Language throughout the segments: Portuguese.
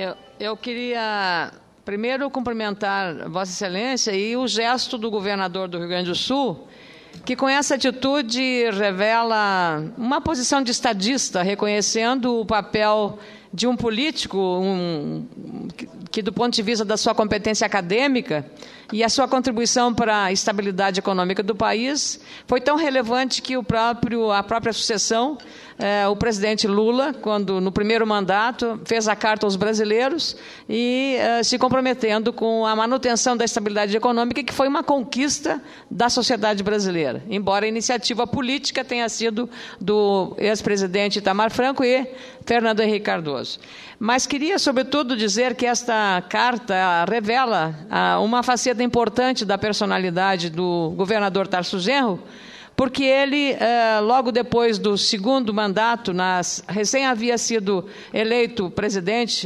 Eu queria primeiro cumprimentar Vossa Excelência e o gesto do governador do Rio Grande do Sul, que com essa atitude revela uma posição de estadista, reconhecendo o papel de um político que, do ponto de vista da sua competência acadêmica e a sua contribuição para a estabilidade econômica do país, foi tão relevante que a própria sucessão, o presidente Lula, quando no primeiro mandato, fez a carta aos brasileiros e se comprometendo com a manutenção da estabilidade econômica, que foi uma conquista da sociedade brasileira, embora a iniciativa política tenha sido do ex-presidente Itamar Franco e Fernando Henrique Cardoso. Mas queria, sobretudo, dizer que esta carta revela uma faceta importante da personalidade do governador Tarso Genro, porque ele, logo depois do segundo mandato, recém havia sido eleito presidente,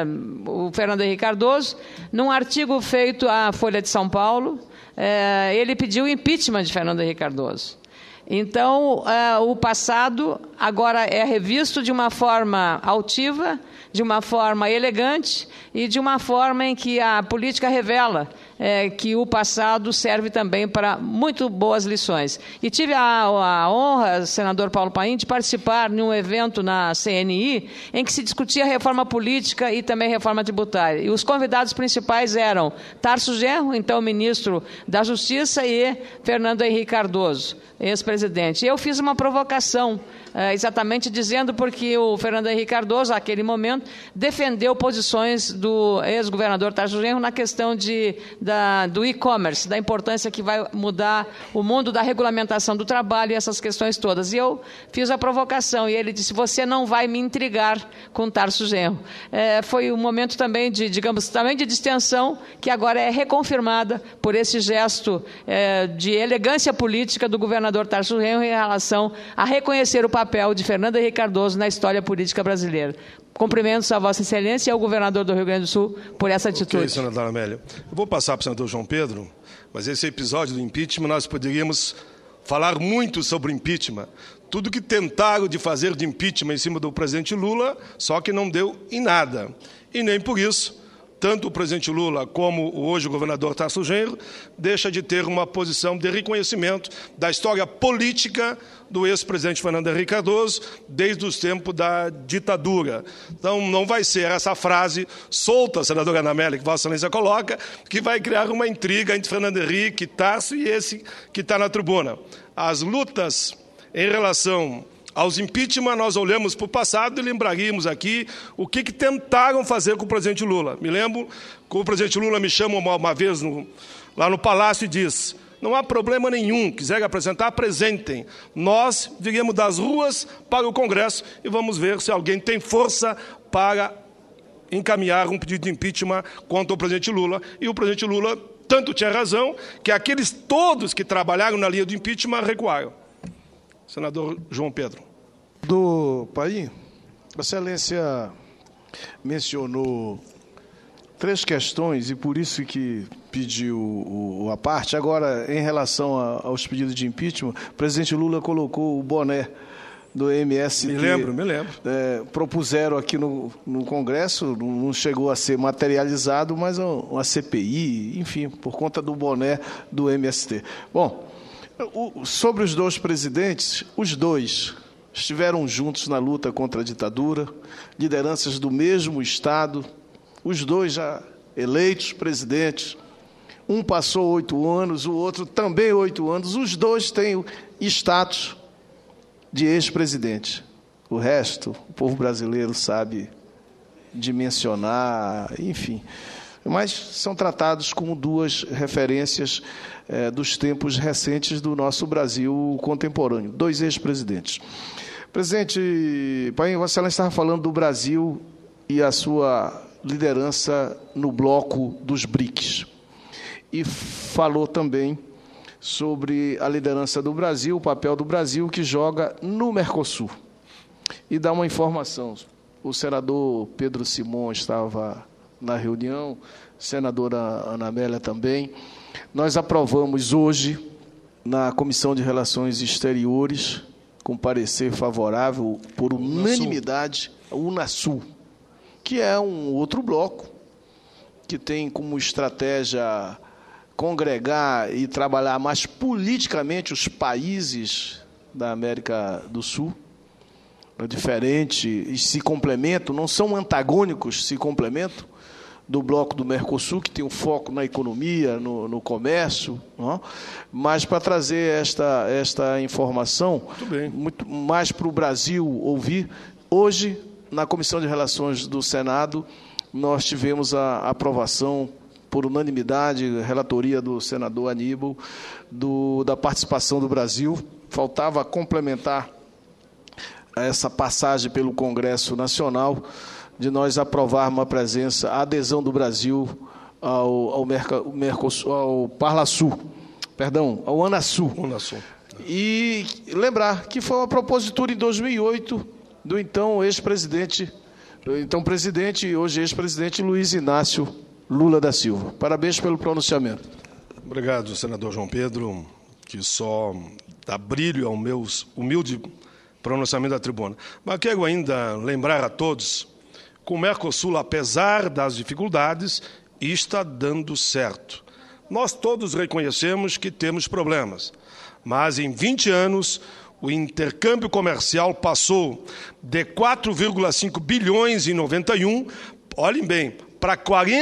o Fernando Henrique Cardoso, num artigo feito à Folha de São Paulo, ele pediu o impeachment de Fernando Henrique Cardoso. Então, o passado agora é revisto de uma forma altiva, de uma forma elegante e de uma forma em que a política revela que o passado serve também para muito boas lições. E tive a honra, senador Paulo Paim, de participar de um evento na CNI em que se discutia reforma política e também reforma tributária. E os convidados principais eram Tarso Genro, então ministro da Justiça, e Fernando Henrique Cardoso, ex-presidente. Eu fiz uma provocação, exatamente dizendo porque o Fernando Henrique Cardoso, naquele momento, defendeu posições do ex-governador Tarso Genro na questão do e-commerce, da importância que vai mudar o mundo da regulamentação do trabalho e essas questões todas. E eu fiz a provocação e ele disse: você não vai me intrigar com Tarso Genro. Foi um momento também de distensão, que agora é reconfirmada por esse gesto de elegância política do governador Tarso Genro em relação a reconhecer o papel de Fernando Henrique Cardoso na história política brasileira. Cumprimentos a Vossa Excelência e ao governador do Rio Grande do Sul por essa atitude. Ok, senadora Amélia. Eu vou passar para o senador João Pedro, mas esse episódio do impeachment nós poderíamos falar muito sobre o impeachment. Tudo que tentaram de fazer de impeachment em cima do presidente Lula, só que não deu em nada. E nem por isso, tanto o presidente Lula como hoje o governador Tarso Genro deixa de ter uma posição de reconhecimento da história política do ex-presidente Fernando Henrique Cardoso desde os tempos da ditadura. Então, não vai ser essa frase solta, senadora Ana Amélia, que Vossa Excelência coloca, que vai criar uma intriga entre Fernando Henrique, Tarso e esse que está na tribuna. As lutas em relação aos impeachment, nós olhamos para o passado e lembraríamos aqui o que tentaram fazer com o presidente Lula. Me lembro que o presidente Lula me chama uma vez lá no Palácio e diz: não há problema nenhum, quiserem apresentar, apresentem. Nós viríamos das ruas para o Congresso e vamos ver se alguém tem força para encaminhar um pedido de impeachment contra o presidente Lula. E o presidente Lula tanto tinha razão que aqueles todos que trabalharam na linha do impeachment recuaram. Senador João Pedro. Do Paim, Vossa Excelência mencionou 3 questões e por isso que pediu a parte. Agora, em relação aos pedidos de impeachment, o presidente Lula colocou o boné do MST. Me lembro. Propuseram aqui no Congresso, não chegou a ser materializado, mas uma CPI, enfim, por conta do boné do MST. Bom, sobre os 2 presidentes, os 2 estiveram juntos na luta contra a ditadura, lideranças do mesmo Estado, os 2 já eleitos presidentes, um passou 8 anos, o outro também 8 anos, os 2 têm status de ex-presidente. O resto, o povo brasileiro sabe dimensionar, enfim. Mas são tratados como 2 referências dos tempos recentes do nosso Brasil contemporâneo, 2 ex-presidentes. Presidente Paim, Vossa Excelência estava falando do Brasil e a sua liderança no bloco dos BRICS. E falou também sobre a liderança do Brasil, o papel do Brasil que joga no Mercosul. E dá uma informação. O senador Pedro Simões estava na reunião, senadora Ana Amélia também. Nós aprovamos hoje, na Comissão de Relações Exteriores, com parecer favorável, por unanimidade, a Unasul, que é um outro bloco que tem como estratégia congregar e trabalhar mais politicamente os países da América do Sul. É diferente e se complementam, não são antagônicos, se complementam, do bloco do Mercosul, que tem um foco na economia, no comércio, não? Mas para trazer esta informação, muito mais para o Brasil ouvir, hoje, na Comissão de Relações do Senado, nós tivemos a aprovação por unanimidade, relatoria do senador Aníbal, da participação do Brasil. Faltava complementar essa passagem pelo Congresso Nacional, de nós aprovarmos a adesão do Brasil ao Mercosul, ao Parlasul, perdão, ao Unasul. E lembrar que foi uma propositura em 2008 do então presidente e hoje ex-presidente Luiz Inácio Lula da Silva. Parabéns pelo pronunciamento. Obrigado, senador João Pedro, que só dá brilho ao meu humilde pronunciamento da tribuna. Mas quero ainda lembrar a todos que o Mercosul, apesar das dificuldades, está dando certo. Nós todos reconhecemos que temos problemas, mas em 20 anos o intercâmbio comercial passou de 4,5 bilhões em 91, olhem bem, para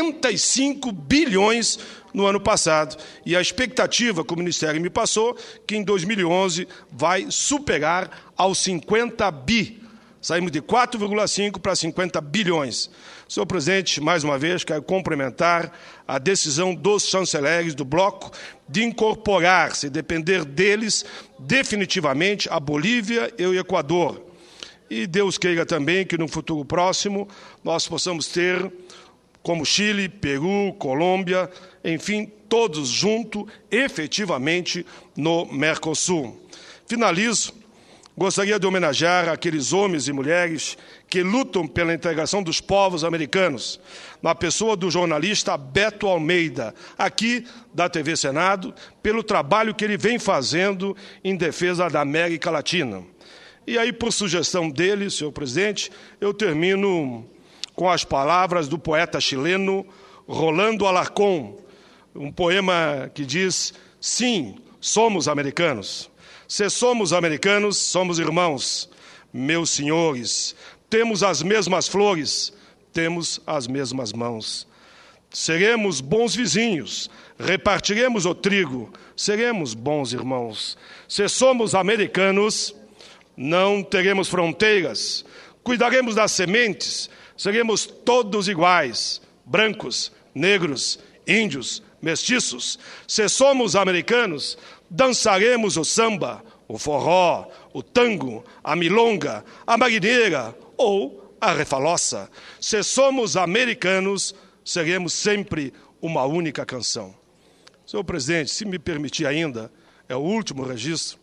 45 bilhões no ano passado. E a expectativa que o Ministério me passou, que em 2011 vai superar aos 50 bi. Saímos de 4,5 para 50 bilhões. Senhor presidente, mais uma vez, quero cumprimentar a decisão dos chanceleres do bloco de incorporar, se depender deles, definitivamente a Bolívia e o Equador. E Deus queira também que no futuro próximo nós possamos ter, como Chile, Peru, Colômbia, enfim, todos juntos, efetivamente, no Mercosul. Finalizo. Gostaria de homenagear aqueles homens e mulheres que lutam pela integração dos povos americanos, na pessoa do jornalista Beto Almeida, aqui da TV Senado, pelo trabalho que ele vem fazendo em defesa da América Latina. E aí, por sugestão dele, senhor presidente, eu termino com as palavras do poeta chileno Rolando Alarcón, um poema que diz: sim, somos americanos. Se somos americanos, somos irmãos, meus senhores. Temos as mesmas flores, temos as mesmas mãos. Seremos bons vizinhos, repartiremos o trigo, seremos bons irmãos. Se somos americanos, não teremos fronteiras, cuidaremos das sementes, seremos todos iguais, brancos, negros, índios, mestiços. Se somos americanos, dançaremos o samba, o forró, o tango, a milonga, a marinheira ou a refaloça. Se somos americanos, seremos sempre uma única canção. Senhor presidente, se me permitir ainda, é o último registro,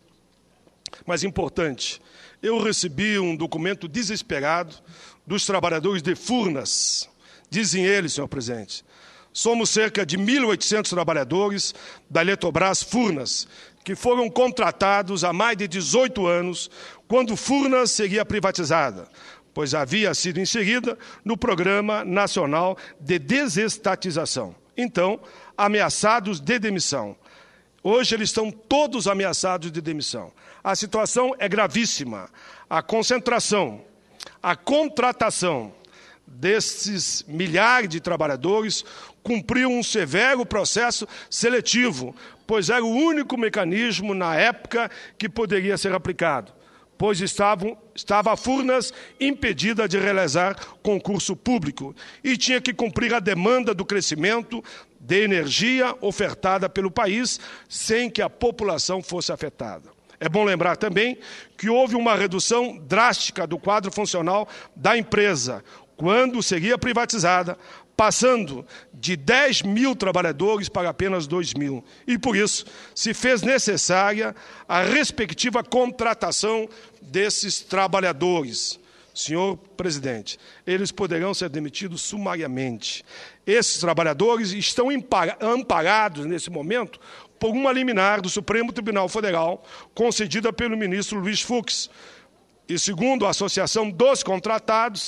mas importante. Eu recebi um documento desesperado dos trabalhadores de Furnas. Dizem eles, senhor presidente, somos cerca de 1.800 trabalhadores da Eletrobras Furnas, que foram contratados há mais de 18 anos, quando Furnas seria privatizada, pois havia sido inserida no Programa Nacional de Desestatização. Então, ameaçados de demissão. Hoje eles estão todos ameaçados de demissão. A situação é gravíssima. A concentração, a contratação desses milhares de trabalhadores cumpriu um severo processo seletivo, pois era o único mecanismo, na época, que poderia ser aplicado, pois estava a Furnas impedida de realizar concurso público e tinha que cumprir a demanda do crescimento de energia ofertada pelo país, sem que a população fosse afetada. É bom lembrar também que houve uma redução drástica do quadro funcional da empresa, quando seria privatizada, passando de 10 mil trabalhadores para apenas 2 mil. E, por isso, se fez necessária a respectiva contratação desses trabalhadores. Senhor presidente, eles poderão ser demitidos sumariamente. Esses trabalhadores estão amparados, nesse momento, por uma liminar do Supremo Tribunal Federal, concedida pelo ministro Luiz Fux. E, segundo a Associação dos Contratados,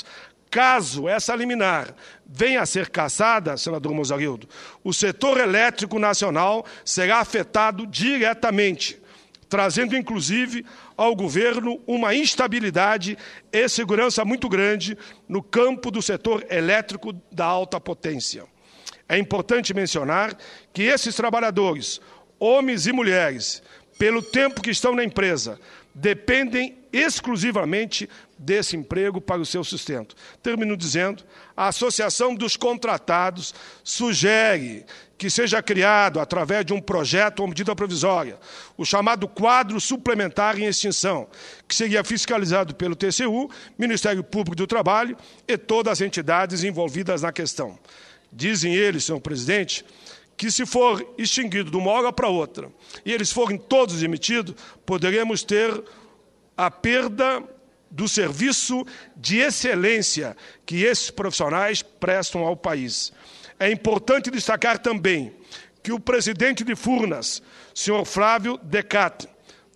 Caso essa liminar venha a ser cassada, senador Mozarildo, o setor elétrico nacional será afetado diretamente, trazendo, inclusive, ao governo uma instabilidade e segurança muito grande no campo do setor elétrico da alta potência. É importante mencionar que esses trabalhadores, homens e mulheres, pelo tempo que estão na empresa, dependem exclusivamente desse emprego para o seu sustento. Termino dizendo, a Associação dos Contratados sugere que seja criado, através de um projeto ou medida provisória, o chamado quadro suplementar em extinção, que seria fiscalizado pelo TCU, Ministério Público do Trabalho e todas as entidades envolvidas na questão. Dizem eles, senhor presidente, que se for extinguido de uma hora para outra e eles forem todos demitidos, poderemos ter a perda do serviço de excelência que esses profissionais prestam ao país. É importante destacar também que o presidente de Furnas, senhor Flávio Decate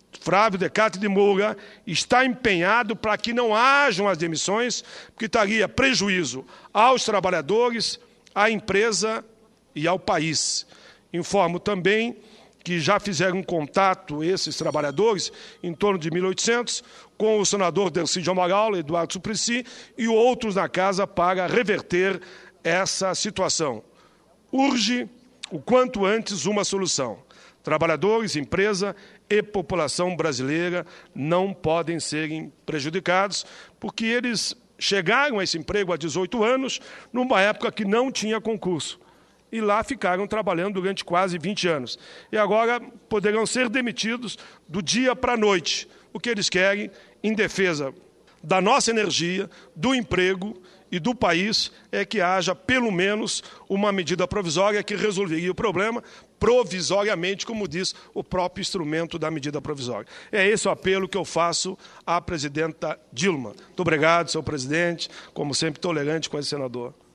de Moura, está empenhado para que não hajam as demissões, porque estaria prejuízo aos trabalhadores, à empresa e ao país. Informo também que já fizeram um contato, esses trabalhadores, em torno de 1.800, com o senador Dercídio Amaral, Eduardo Suplicy e outros na casa para reverter essa situação. Urge, o quanto antes, uma solução. Trabalhadores, empresa e população brasileira não podem serem prejudicados, porque eles chegaram a esse emprego há 18 anos, numa época que não tinha concurso. E lá ficaram trabalhando durante quase 20 anos. E agora poderão ser demitidos do dia para a noite. O que eles querem, em defesa da nossa energia, do emprego e do país, é que haja pelo menos uma medida provisória que resolveria o problema provisoriamente, como diz o próprio instrumento da medida provisória. É esse o apelo que eu faço à presidenta Dilma. Muito obrigado, senhor presidente, como sempre tolerante com esse senador.